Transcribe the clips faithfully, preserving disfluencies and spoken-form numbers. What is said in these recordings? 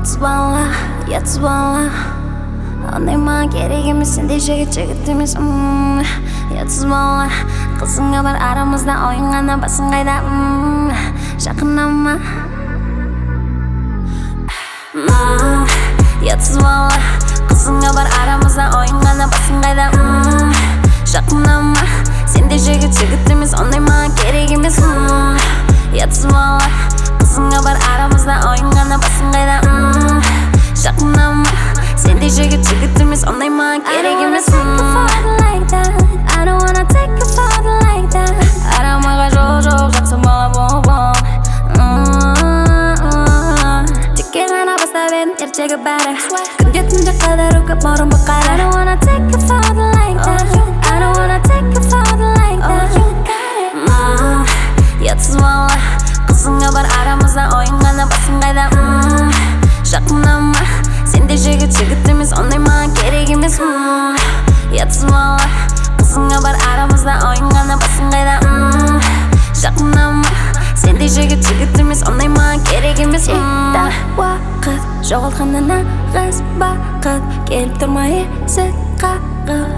Yatbala, yatbala Onayman keregimiz sendeyecek jigitimiz mm. Yatbala Qizingga bir aramizda o'yingana basing qayda mm. Shaqinama mm. Yatbala Qizingga bir aramizda o'yingana basing qayda mm. Shaqinama sendeyecek jigitimiz onayman keregimiz mm. Yatbala Qizingga bir aramizda o'yingana basing qayda mm. Shaqinama sendeyecek jigitimiz onayman keregimiz I don't wanna take it further like that Aramaga jo'q jo'q жақсы бала bo'l Tikkenana boshlab edim ertaga bari Kunga tunga qadar o'qib morim boqar I don't wanna take it further like that I don't wanna take it further like that Yatsiz bola Qizingga bir aramizda o'yingana basing qayda Shaqinama sendeyecek jigitimiz onayman keregimiz Yatsiz bola Qizingga bir aramizda o'yingana basing qayda Shaqinama sendeyecek jigitimiz onayman keregimiz Eda vaqt jo'g'alganda nag'is baqit kelib turmay esi qaqib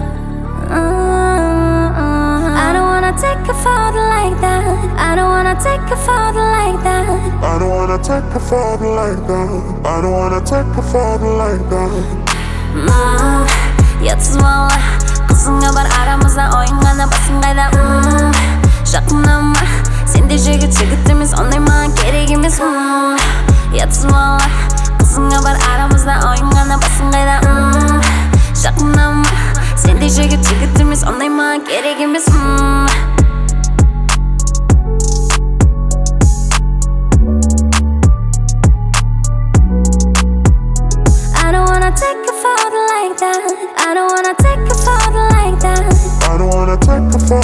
I don't wanna take it further like that I don't wanna take it further like that I don't wanna take it further like that I don't wanna take it further like that Yatsiz bola Qizingga bir aramizda o'yingana basing qayda Shaqinama sendeyecek jigitimiz onayman keregimiz Yatsiz bola Qizingga bir aramizda o'yingana basing qayda Shaqinama sendeyecek jigitimiz onayman keregimiz I don't wanna take it further like that I don't wanna take it further like that I don't wanna take it further